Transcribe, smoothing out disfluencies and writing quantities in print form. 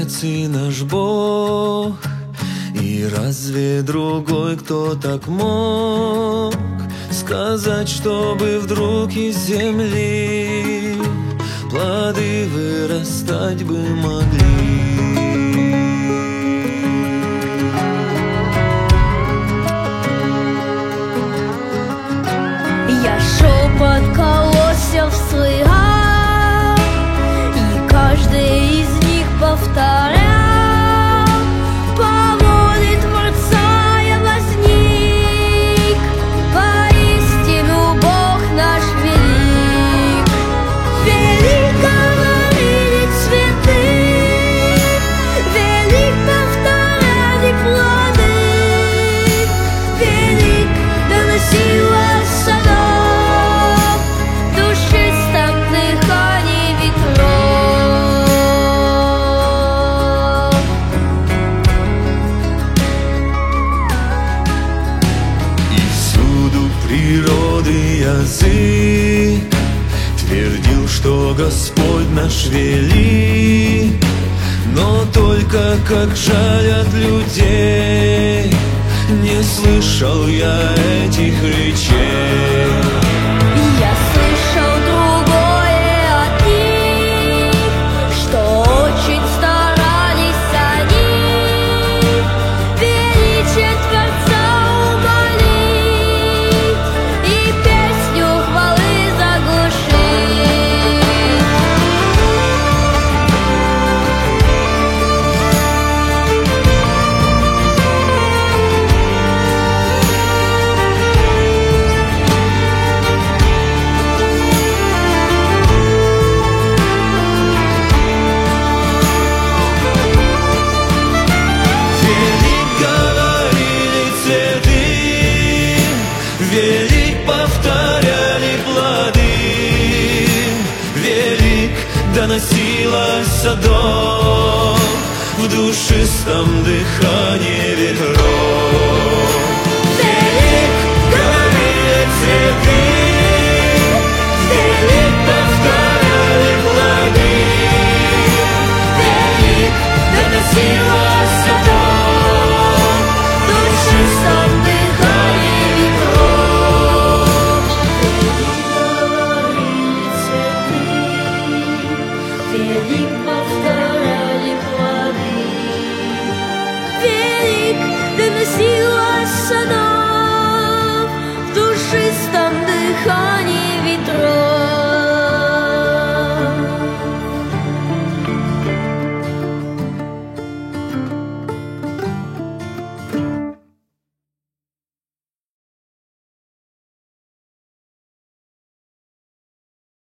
Творец и наш Бог, и разве другой кто так мог сказать, чтобы вдруг из земли плоды вырастать бы могли? Я шел под колосьев слыхал, и каждый из них повторял: по воле Творца я возник, поистину Бог наш велик. Велик, говорили цветы, велик, повторяли плоды, велик, доносила садов, душистом дыхании ветров. И всюду природы язык твердил, что Господь наш велик, но только как жалят людей, не слышал я этих речей. Я слышал другое от них, что очень старались они величие Творца умолить и песню хвалы заглушить. Велик, повторяли плоды, велик, доносилось садов в душистом дыхании ветров. Велик, говорили цветы, велик, повторяли плоды, велик, доносилось садов в душистом дыхании ветров. Велик, повторяли плоды, велик, доносилось садов.